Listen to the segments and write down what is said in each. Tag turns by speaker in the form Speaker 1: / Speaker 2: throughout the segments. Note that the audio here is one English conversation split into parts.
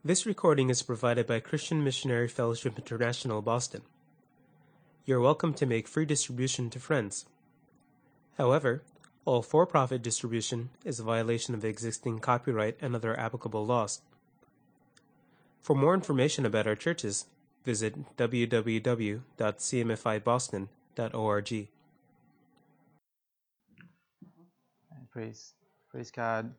Speaker 1: This recording is provided by Christian Missionary Fellowship International, Boston. You are welcome to make free distribution to friends. However, all for-profit distribution is a violation of existing copyright and other applicable laws. For more information about our churches, visit www.cmfiboston.org.
Speaker 2: Praise God.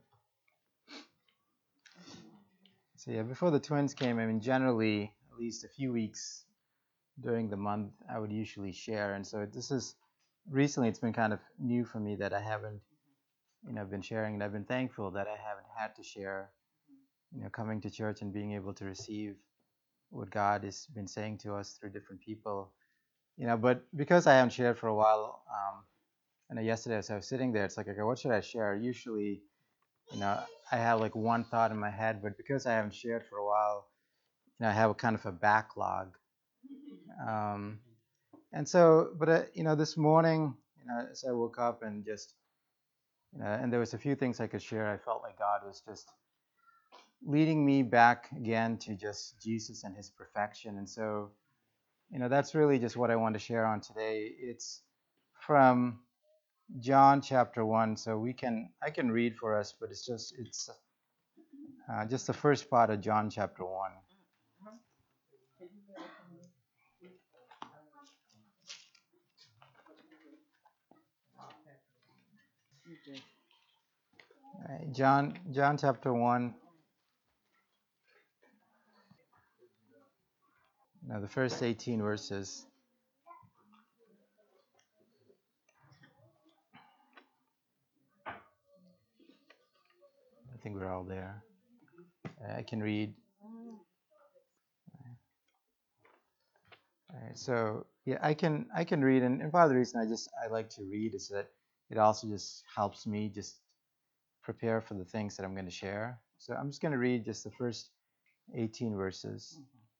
Speaker 2: So before the twins came, generally, at least a few weeks during the month, I would usually share. And so recently it's been kind of new for me that I haven't, been sharing, and I've been thankful that I haven't had to share, coming to church and being able to receive what God has been saying to us through different people. But because I haven't shared for a while, yesterday as I was sitting there, it's like, okay, what should I share? Usually, I have like one thought in my head, but because I haven't shared for a while, I have a kind of a backlog. And so, but this morning, as I woke up and just, and there was a few things I could share. I felt like God was just leading me back again to just Jesus and His perfection. And so, that's really just what I want to share on today. It's from John chapter 1. So I can read for us, but it's just the first part of John chapter 1. John chapter 1, the first 18 verses. I think we're all there. I can read. All right, so I can read, and part of the reason I like to read is that it also just helps me just prepare for the things that I'm going to share. So I'm just going to read just the first 18 verses.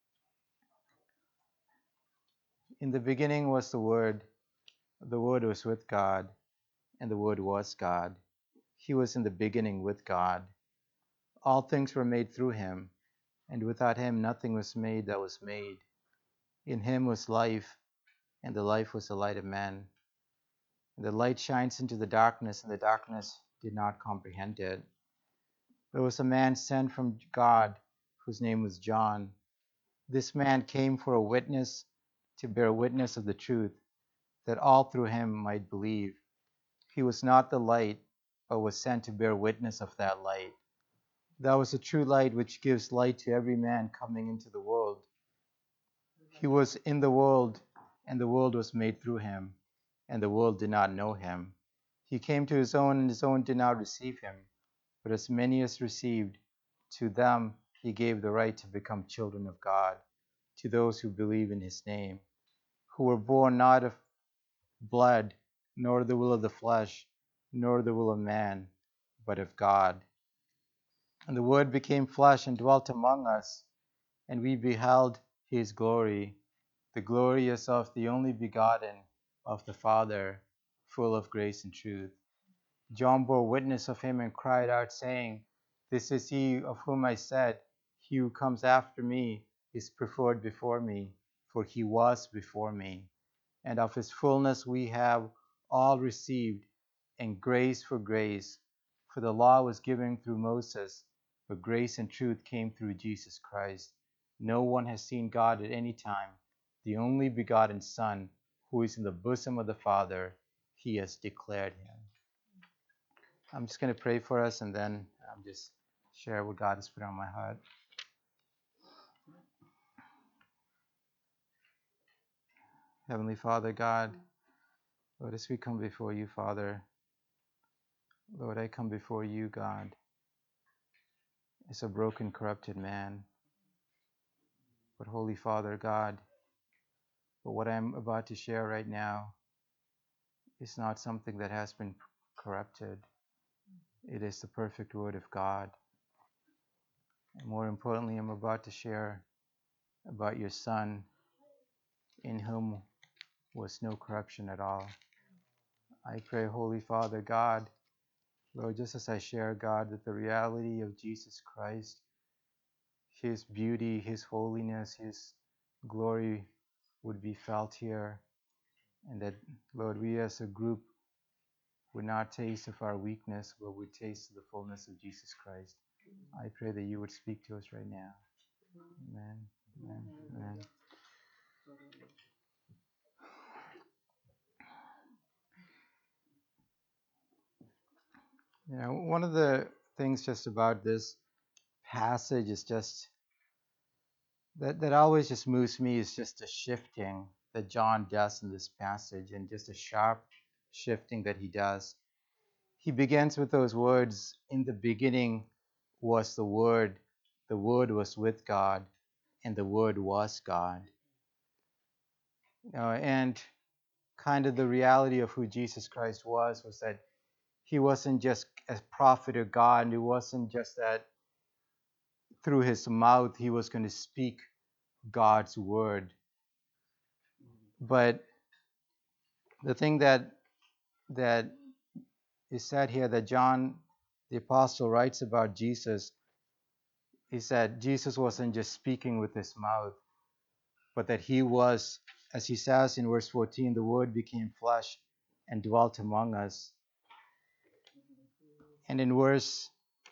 Speaker 2: In the beginning was the Word was with God, and the Word was God. He was in the beginning with God. All things were made through Him, and without Him nothing was made that was made. In Him was life, and the life was the light of men. And the light shines into the darkness, and the darkness did not comprehend it. There was a man sent from God, whose name was John. This man came for a witness, to bear witness of the truth, that all through him might believe. He was not the light, but was sent to bear witness of that light. That was the true light which gives light to every man coming into the world. He was in the world, and the world was made through him, and the world did not know him. He came to his own, and his own did not receive him. But as many as received, to them he gave the right to become children of God, to those who believe in his name, who were born not of blood, nor the will of the flesh, nor the will of man, but of God. And the Word became flesh and dwelt among us, and we beheld his glory, the glory as of the only begotten of the Father, full of grace and truth. John bore witness of him and cried out, saying, This is he of whom I said, He who comes after me is preferred before me, for he was before me. And of his fullness we have all received, and grace for grace. For the law was given through Moses, but grace and truth came through Jesus Christ. No one has seen God at any time. The only begotten Son, who is in the bosom of the Father, he has declared him. I'm just going to pray for us, and then just share what God has put on my heart. Heavenly Father, God, Lord, as we come before you, Father, Lord, I come before you, God, as a broken, corrupted man. But Holy Father, God, but what I'm about to share right now is not something that has been corrupted. It is the perfect Word of God. And more importantly, I'm about to share about your Son, in whom was no corruption at all. I pray, Holy Father, God, Lord, just as I share, God, that the reality of Jesus Christ, His beauty, His holiness, His glory would be felt here, and that, Lord, we as a group would not taste of our weakness, but would taste the fullness of Jesus Christ. I pray that you would speak to us right now. Amen. Amen. Amen. You know, one of the things just about this passage is just that always just moves me is just the shifting that John does in this passage, and just a sharp shifting that he does. He begins with those words, "In the beginning was the Word was with God, and the Word was God." And kind of the reality of who Jesus Christ was that he wasn't just a prophet of God, and it wasn't just that through his mouth he was going to speak God's word. But the thing that is said here, that John the apostle writes about Jesus, is that Jesus wasn't just speaking with his mouth, but that he was, as he says in verse 14, the Word became flesh and dwelt among us. And in verse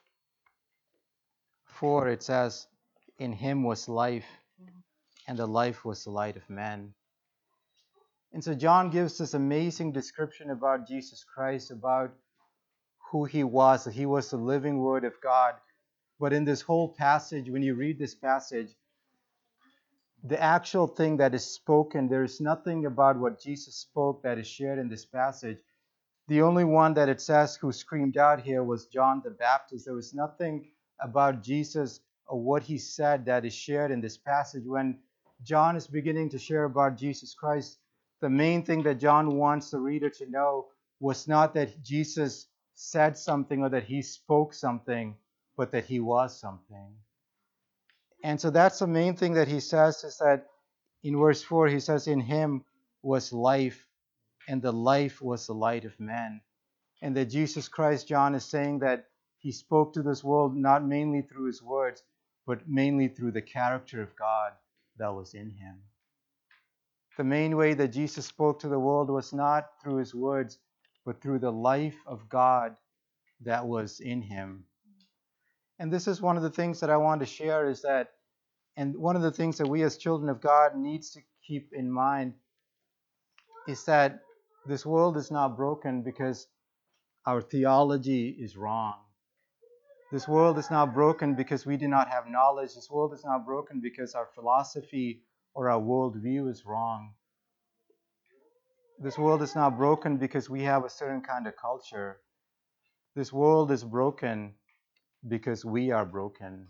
Speaker 2: 4 it says, "In him was life, and the life was the light of men." And so John gives this amazing description about Jesus Christ, about who he was, that he was the living Word of God. But in this whole passage, when you read this passage, the actual thing that is spoken, there is nothing about what Jesus spoke that is shared in this passage. The only one that it says who screamed out here was John the Baptist. There was nothing about Jesus or what he said that is shared in this passage. When John is beginning to share about Jesus Christ, the main thing that John wants the reader to know was not that Jesus said something or that he spoke something, but that he was something. And so that's the main thing that he says, is that in verse 4, he says, "In him was life, and the life was the light of men." And that Jesus Christ, John is saying that he spoke to this world not mainly through his words, but mainly through the character of God that was in him. The main way that Jesus spoke to the world was not through his words, but through the life of God that was in him. And this is one of the things that I want to share, is that, and one of the things that we as children of God needs to keep in mind, is that this world is not broken because our theology is wrong. This world is not broken because we do not have knowledge. This world is not broken because our philosophy or our worldview is wrong. This world is not broken because we have a certain kind of culture. This world is broken because we are broken.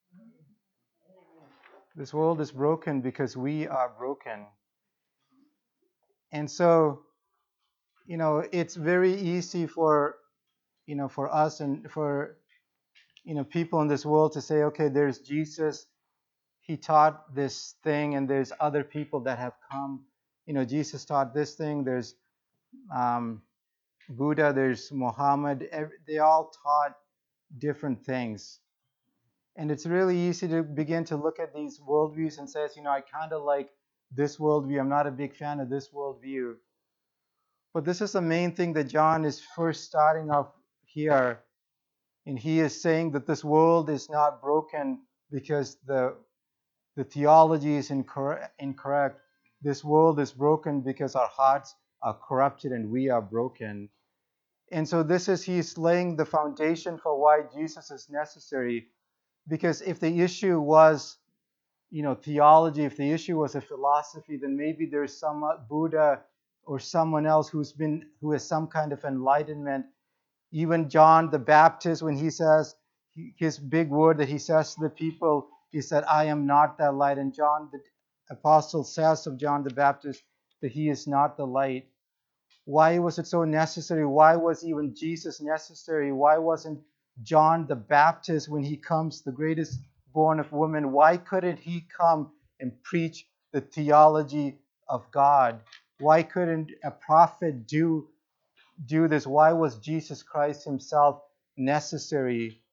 Speaker 2: This world is broken because we are broken. And so, it's very easy for us and for people in this world to say, okay, there's Jesus, he taught this thing, and there's other people that have come. Jesus taught this thing, there's Buddha, there's Muhammad. They all taught different things. And it's really easy to begin to look at these worldviews and says, I kind of like this worldview. I'm not a big fan of this worldview. But this is the main thing that John is first starting off here. And he is saying that this world is not broken because the theology is incorrect. This world is broken because our hearts are corrupted and we are broken. And so he's laying the foundation for why Jesus is necessary. Because if the issue was, theology, if the issue was a philosophy, then maybe there's some Buddha or someone else who has some kind of enlightenment. Even John the Baptist, when he says, his big word that he says to the people is that I am not that light. And John the apostle says of John the Baptist that he is not the light. Why was it so necessary? Why was even Jesus necessary? Why wasn't John the Baptist, when he comes, the greatest born of woman, why couldn't he come and preach the theology of God? Why couldn't a prophet do this? Why was Jesus Christ himself necessary?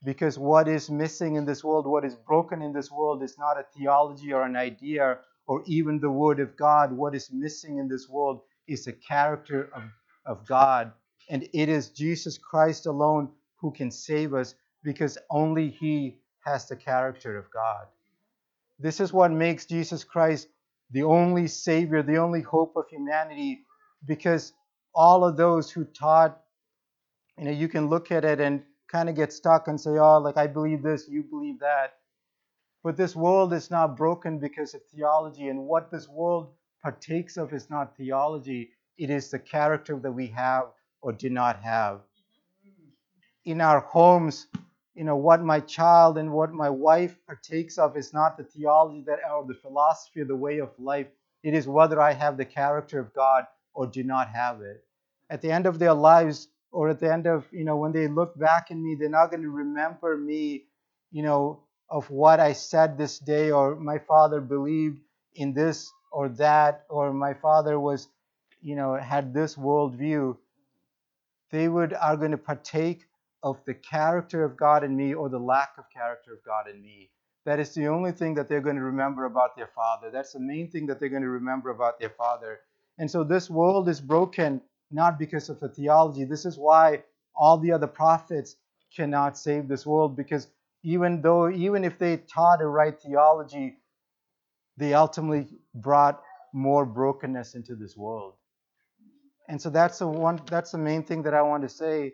Speaker 2: Because what is missing in this world, what is broken in this world, is not a theology or an idea or even the Word of God. What is missing in this world is the character of God. And it is Jesus Christ alone who can save us, because only He has the character of God. This is what makes Jesus Christ the only Savior, the only hope of humanity, because all of those who taught, you can look at it and kind of get stuck and say, oh, like I believe this, you believe that. But this world is not broken because of theology, and what this world partakes of is not theology. It is the character that we have or do not have. In our homes, what my child and what my wife partakes of is not the theology that or the philosophy or the way of life. It is whether I have the character of God or do not have it. At the end of their lives, or at the end of, when they look back at me, they're not going to remember me, of what I said this day, or my father believed in this or that, or my father was, had this worldview. They are going to partake of the character of God in me, or the lack of character of God in me. That is the only thing that they're going to remember about their father. That's the main thing that they're going to remember about their father. And so this world is broken not because of the theology. This is why all the other prophets cannot save this world, because even if they taught a right theology, they ultimately brought more brokenness into this world. And so that's the main thing that I want to say,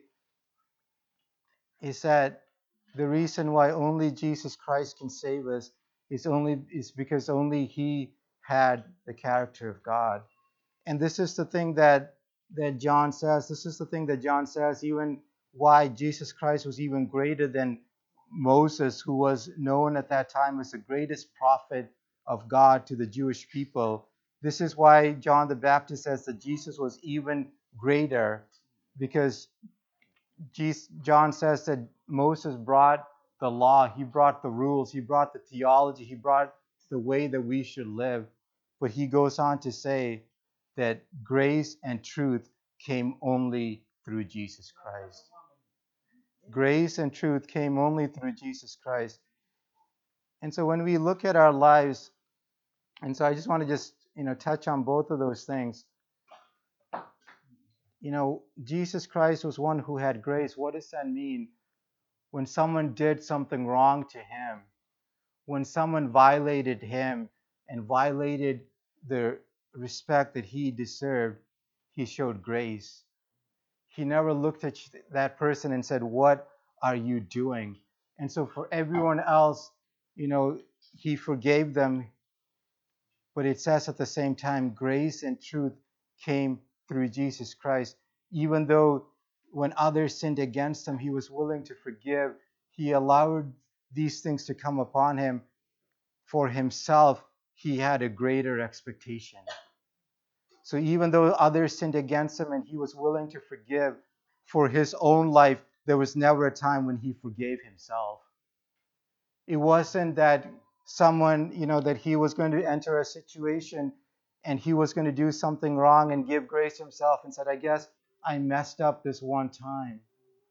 Speaker 2: is that the reason why only Jesus Christ can save us is because only He had the character of God. And this is the thing that John says. This is the thing that John says, even why Jesus Christ was even greater than Moses, who was known at that time as the greatest prophet of God to the Jewish people. This is why John the Baptist says that Jesus was even greater, because John says that Moses brought the law, he brought the rules, he brought the theology, he brought the way that we should live. But he goes on to say that grace and truth came only through Jesus Christ. Grace and truth came only through Jesus Christ. And so when we look at our lives, and so I just want to touch on both of those things. Jesus Christ was one who had grace. What does that mean? When someone did something wrong to him, when someone violated him and violated the respect that he deserved, he showed grace. He never looked at that person and said, "What are you doing?" And so for everyone else, he forgave them. But it says at the same time, grace and truth came through Jesus Christ. Even though when others sinned against him, he was willing to forgive. He allowed these things to come upon him. For himself, he had a greater expectation. So even though others sinned against him and he was willing to forgive, for his own life, there was never a time when he forgave himself. It wasn't that someone, that he was going to enter a situation and he was going to do something wrong and give grace to himself and said, I guess I messed up this one time.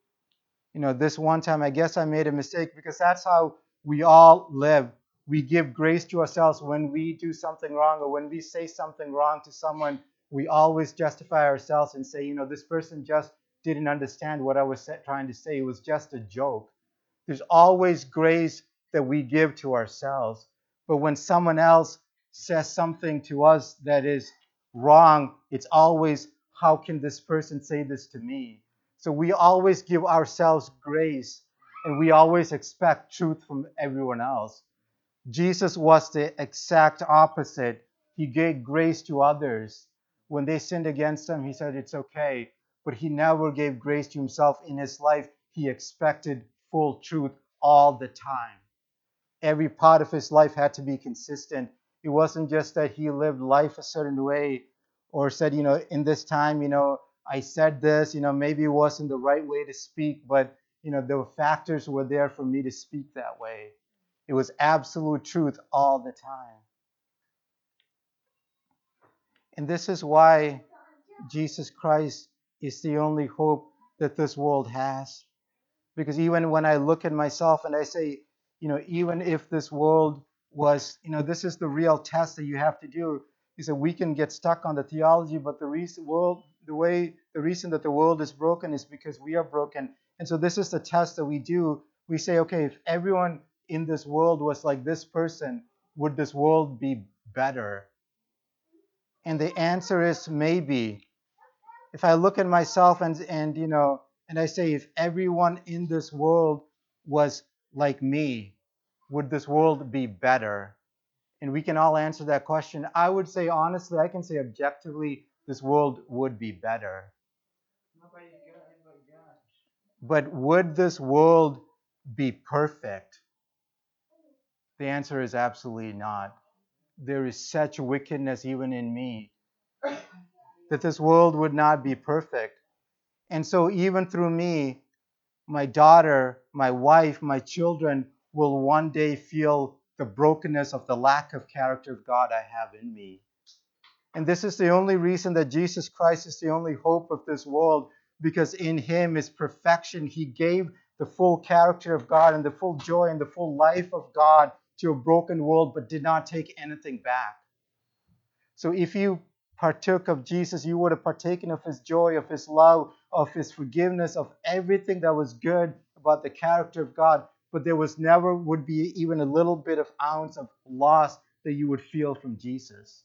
Speaker 2: This one time, I guess I made a mistake, because that's how we all live. We give grace to ourselves when we do something wrong, or when we say something wrong to someone. We always justify ourselves and say, this person just didn't understand what I was trying to say. It was just a joke. There's always grace that we give to ourselves. But when someone else says something to us that is wrong, it's always, how can this person say this to me? So we always give ourselves grace, and we always expect truth from everyone else. Jesus was the exact opposite. He gave grace to others. When they sinned against him, he said it's okay. But he never gave grace to himself. In his life, he expected full truth all the time. Every part of his life had to be consistent. It wasn't just that he lived life a certain way, or said, in this time, I said this, maybe it wasn't the right way to speak, but, the factors were there for me to speak that way. It was absolute truth all the time. And this is why Jesus Christ is the only hope that this world has. Because even when I look at myself and I say, even if this world was, this is the real test that you have to do. He said we can get stuck on the theology, but the reason that the world is broken is because we are broken. And so this is the test that we do. We say, okay, if everyone in this world was like this person, would this world be better? And the answer is maybe. If I look at myself and I say, if everyone in this world was like me, would this world be better? And we can all answer that question. I would say honestly, I can say objectively, this world would be better. But would this world be perfect? The answer is absolutely not. There is such wickedness even in me that this world would not be perfect. And so even through me, my daughter, my wife, my children will one day feel the brokenness of the lack of character of God I have in me. And this is the only reason that Jesus Christ is the only hope of this world, because in him is perfection. He gave the full character of God and the full joy and the full life of God to a broken world, but did not take anything back. So if you partook of Jesus, you would have partaken of his joy, of his love, of his forgiveness, of everything that was good about the character of God. But there was never would be even a little bit of ounce of loss that you would feel from Jesus.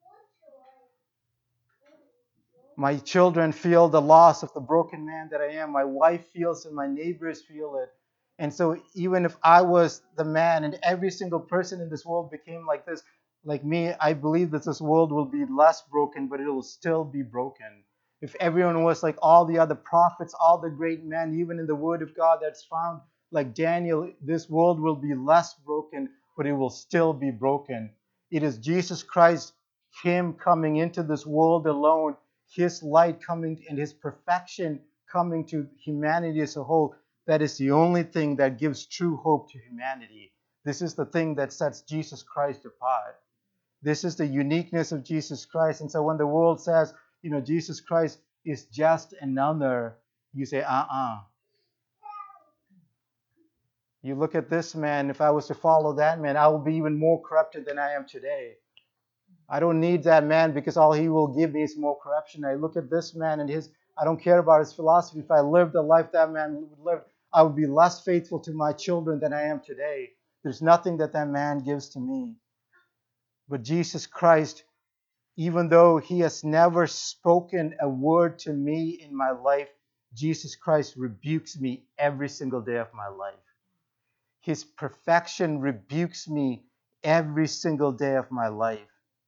Speaker 2: My children feel the loss of the broken man that I am. My wife feels it. My neighbors feel it. And so even if I was the man and every single person in this world became like this, like me, I believe that this world will be less broken, but it will still be broken. If everyone was like all the other prophets, all the great men, even in the Word of God that's found, like Daniel, this world will be less broken, but it will still be broken. It is Jesus Christ, him coming into this world alone, his light coming and his perfection coming to humanity as a whole. That is the only thing that gives true hope to humanity. This is the thing that sets Jesus Christ apart. This is the uniqueness of Jesus Christ. And so when the world says, Jesus Christ is just another, you say, You look at this man, if I was to follow that man, I will be even more corrupted than I am today. I don't need that man because all he will give me is more corruption. I look at this man and I don't care about his philosophy. If I lived the life that man lived, I would be less faithful to my children than I am today. There's nothing that man gives to me. But Jesus Christ, even though he has never spoken a word to me in my life, Jesus Christ rebukes me every single day of my life. His perfection rebukes me every single day of my life.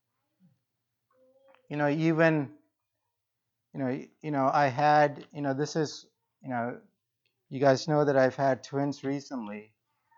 Speaker 2: I had, this is, you guys know that I've had twins recently.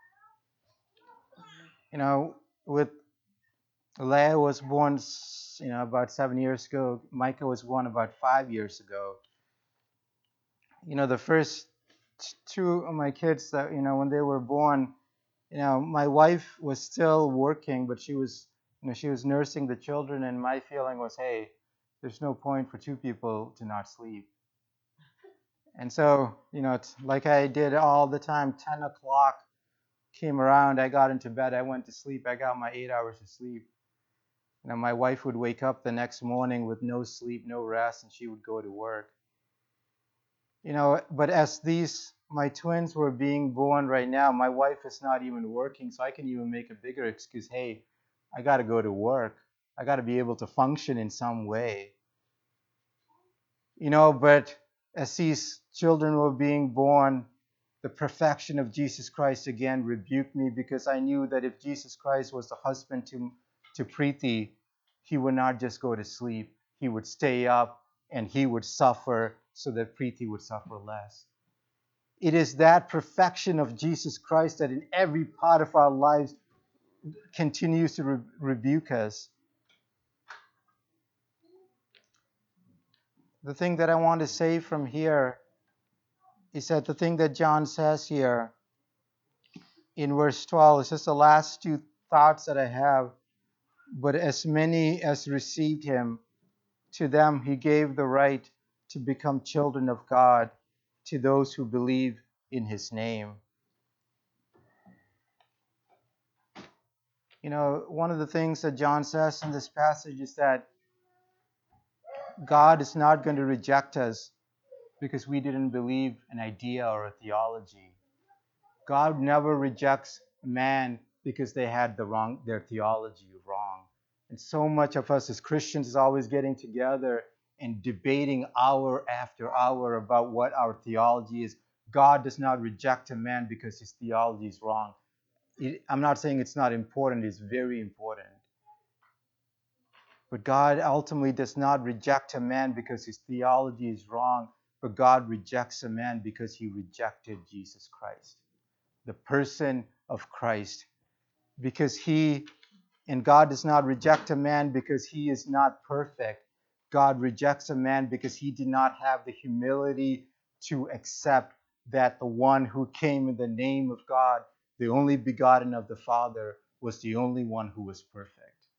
Speaker 2: With Leah was born, about 7 years ago. Micah was born about 5 years ago. The first two of my kids that, when they were born, my wife was still working, but she was nursing the children, and my feeling was, hey, there's no point for two people to not sleep. And so, it's like I did all the time. 10 o'clock came around, I got into bed, I went to sleep, I got my 8 hours of sleep. My wife would wake up the next morning with no sleep, no rest, and she would go to work. But as my twins were being born right now, my wife is not even working, so I can even make a bigger excuse. Hey, I got to go to work. I got to be able to function in some way. But as these children were being born, the perfection of Jesus Christ again rebuked me, because I knew that if Jesus Christ was the husband to Preeti, he would not just go to sleep. He would stay up and he would suffer so that Preeti would suffer less. It is that perfection of Jesus Christ that in every part of our lives continues to rebuke us. The thing that I want to say from here is that the thing that John says here in verse 12 is just the last two thoughts that I have. But as many as received him, to them he gave the right to become children of God, to those who believe in his name. You know, one of the things that John says in this passage is that God is not going to reject us because we didn't believe an idea or a theology. God never rejects man because they had their theology wrong. And so much of us as Christians is always getting together and debating hour after hour about what our theology is. God does not reject a man because his theology is wrong. I'm not saying it's not important, it's very important. But God ultimately does not reject a man because his theology is wrong, but God rejects a man because he rejected Jesus Christ, the person of Christ. And God does not reject a man because he is not perfect. God rejects a man because he did not have the humility to accept that the one who came in the name of God, the only begotten of the Father, was the only one who was perfect.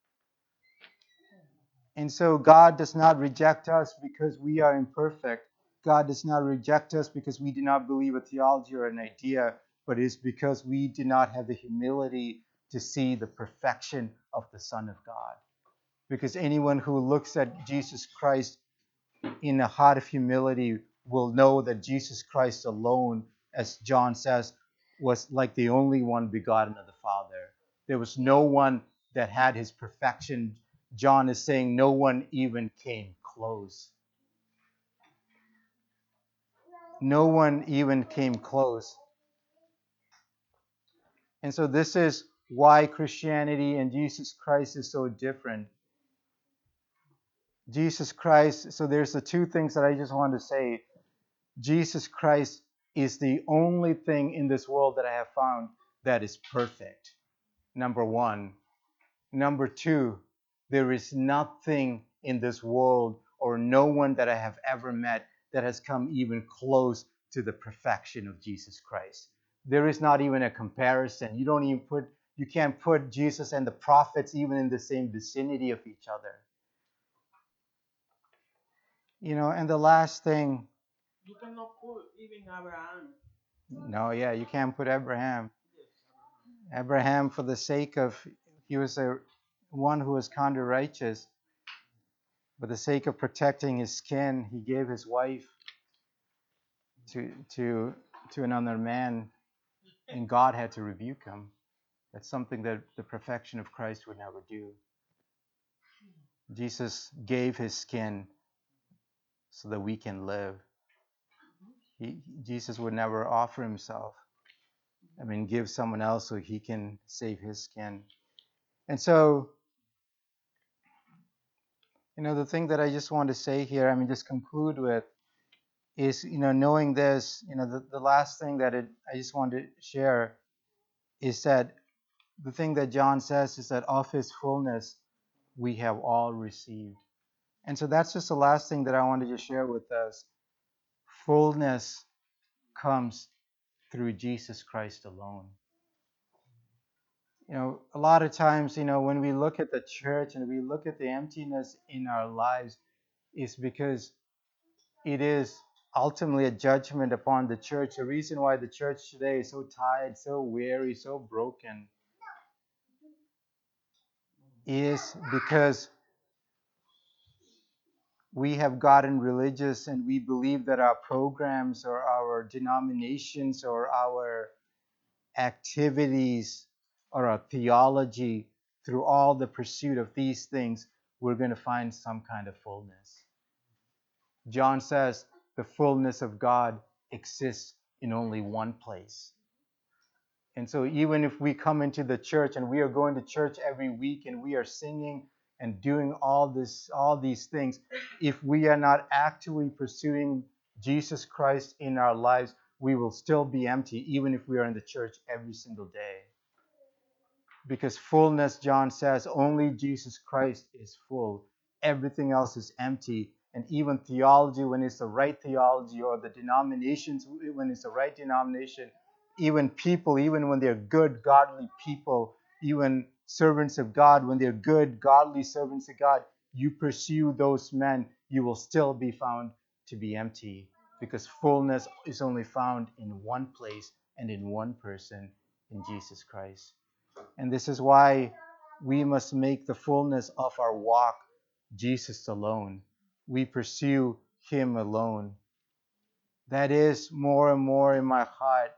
Speaker 2: And so God does not reject us because we are imperfect. God does not reject us because we do not believe a theology or an idea, but it's because we do not have the humility to see the perfection of the Son of God. Because anyone who looks at Jesus Christ in a heart of humility will know that Jesus Christ alone, as John says, was like the only one begotten of the Father. There was no one that had his perfection. John is saying no one even came close. No one even came close. And so this is why Christianity and Jesus Christ is so different. Jesus Christ, so there's the two things that I just want to say. Jesus Christ is the only thing in this world that I have found that is perfect. Number one. Number two, there is nothing in this world or no one that I have ever met that has come even close to the perfection of Jesus Christ. There is not even a comparison. You can't put Jesus and the prophets even in the same vicinity of each other. You know, and the last thing.
Speaker 3: You cannot put even Abraham.
Speaker 2: No, yeah, you can't put Abraham. Abraham, for the sake of, he was one who was kind of righteous. For the sake of protecting his skin, he gave his wife to another man, and God had to rebuke him. That's something that the perfection of Christ would never do. Jesus gave his skin so that we can live. Jesus would never offer himself. Give someone else so he can save his skin. And so, the thing that I just want to say here, just conclude with, is, knowing this, the last thing that I just want to share is that the thing that John says is that of his fullness we have all received. And so that's just the last thing that I wanted to share with us. Fullness comes through Jesus Christ alone. A lot of times, when we look at the church and we look at the emptiness in our lives, it's because it is ultimately a judgment upon the church. The reason why the church today is so tired, so weary, so broken is because we have gotten religious and we believe that our programs or our denominations or our activities or our theology, through all the pursuit of these things, we're going to find some kind of fullness. John says the fullness of God exists in only one place. And so even if we come into the church and we are going to church every week and we are singing and doing all these things, if we are not actively pursuing Jesus Christ in our lives, we will still be empty, even if we are in the church every single day. Because fullness, John says, only Jesus Christ is full. Everything else is empty. And even theology, when it's the right theology, or the denominations, when it's the right denomination, even people, even when they're good, godly people, even servants of God, when they're good, godly servants of God, you pursue those men, you will still be found to be empty. because fullness is only found in one place and in one person, in Jesus Christ. And this is why we must make the fullness of our walk Jesus alone. We pursue Him alone. That is more and more in my heart,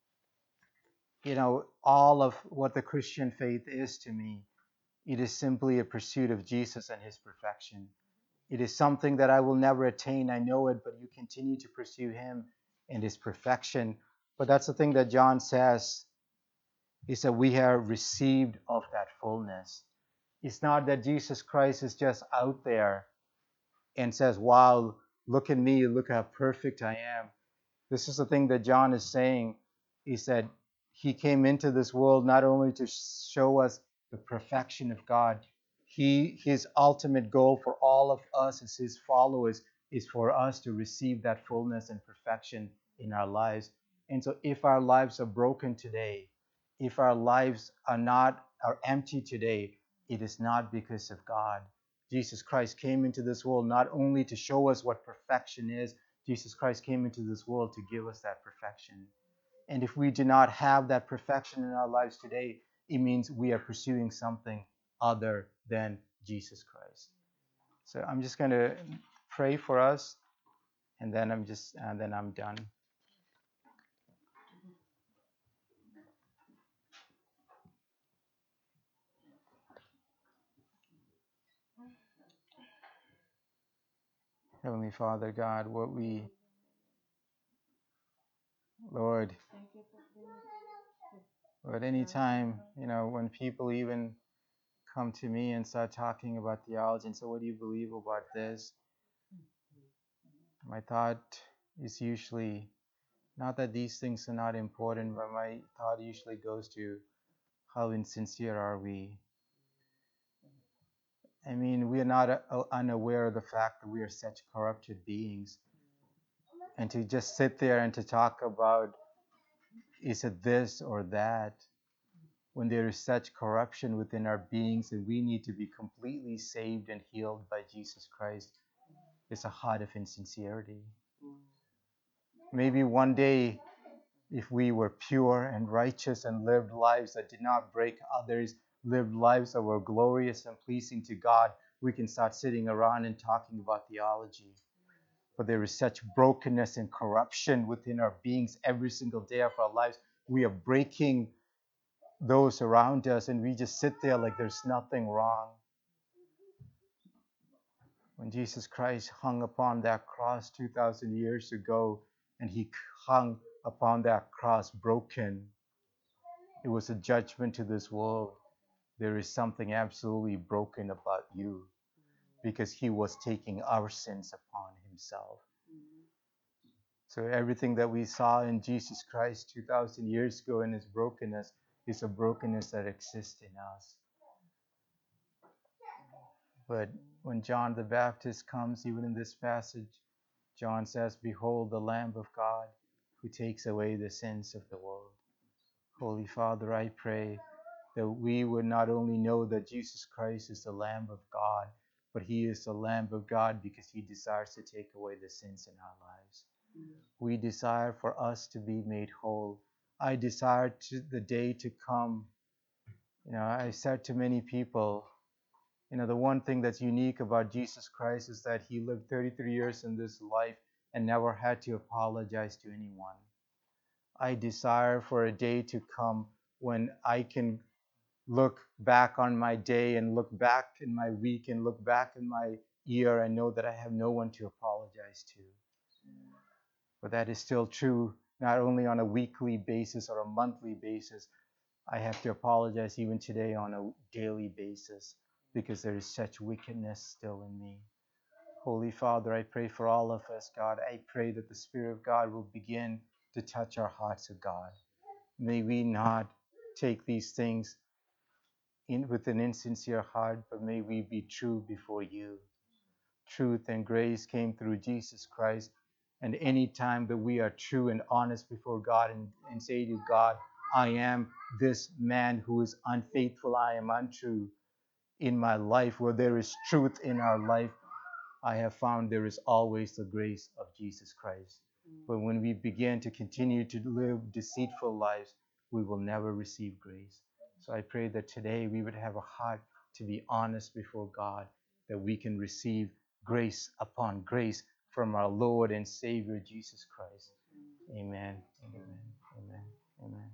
Speaker 2: all of what the Christian faith is to me. It is simply a pursuit of Jesus and His perfection. It is something that I will never attain. I know it, but you continue to pursue Him and His perfection. But that's the thing that John says, is that we have received of that fullness. It's not that Jesus Christ is just out there and says, wow, look at me, look how perfect I am. This is the thing that John is saying. He said he came into this world not only to show us the perfection of God, his ultimate goal for all of us as his followers is for us to receive that fullness and perfection in our lives. And so if our lives are broken today, if our lives are empty today, it is not because of God. Jesus Christ came into this world not only to show us what perfection is, Jesus Christ came into this world to give us that perfection. And if we do not have that perfection in our lives today, it means we are pursuing something other than Jesus Christ. So I'm just going to pray for us, and then I'm done. Heavenly Father God, Lord, at any time, when people even come to me and start talking about theology and say, what do you believe about this? My thought is usually not that these things are not important, but my thought usually goes to how insincere are we? I mean, we are not unaware of the fact that we are such corrupted beings. And to just sit there and to talk about, is it this or that, when there is such corruption within our beings and we need to be completely saved and healed by Jesus Christ, is a heart of insincerity. Maybe one day, if we were pure and righteous and lived lives that did not break others, lived lives that were glorious and pleasing to God, we can start sitting around and talking about theology. But there is such brokenness and corruption within our beings every single day of our lives. We are breaking those around us, and we just sit there like there's nothing wrong. When Jesus Christ hung upon that cross 2,000 years ago, and he hung upon that cross broken, it was a judgment to this world. There is something absolutely broken about you, because he was taking our sins upon himself. So everything that we saw in Jesus Christ 2,000 years ago in his brokenness is a brokenness that exists in us. But when John the Baptist comes, even in this passage, John says, behold the Lamb of God who takes away the sins of the world. Holy Father, I pray that we would not only know that Jesus Christ is the Lamb of God, but he is the Lamb of God because he desires to take away the sins in our lives. We desire for us to be made whole. I desire the day to come. I said to many people, the one thing that's unique about Jesus Christ is that he lived 33 years in this life and never had to apologize to anyone. I desire for a day to come when I can look back on my day and look back in my week and look back in my year and know that I have no one to apologize to. But that is still true, not only on a weekly basis or a monthly basis. I have to apologize even today on a daily basis because there is such wickedness still in me. Holy Father, I pray for all of us, God. I pray that the Spirit of God will begin to touch our hearts, of God. May we not take these things with an insincere heart, but may we be true before you. Truth and grace came through Jesus Christ. And any time that we are true and honest before God and say to God, I am this man who is unfaithful, I am untrue in my life, where there is truth in our life, I have found there is always the grace of Jesus Christ. But when we begin to continue to live deceitful lives, we will never receive grace. So I pray that today we would have a heart to be honest before God, that we can receive grace upon grace from our Lord and Savior Jesus Christ. Amen. Amen. Amen. Amen.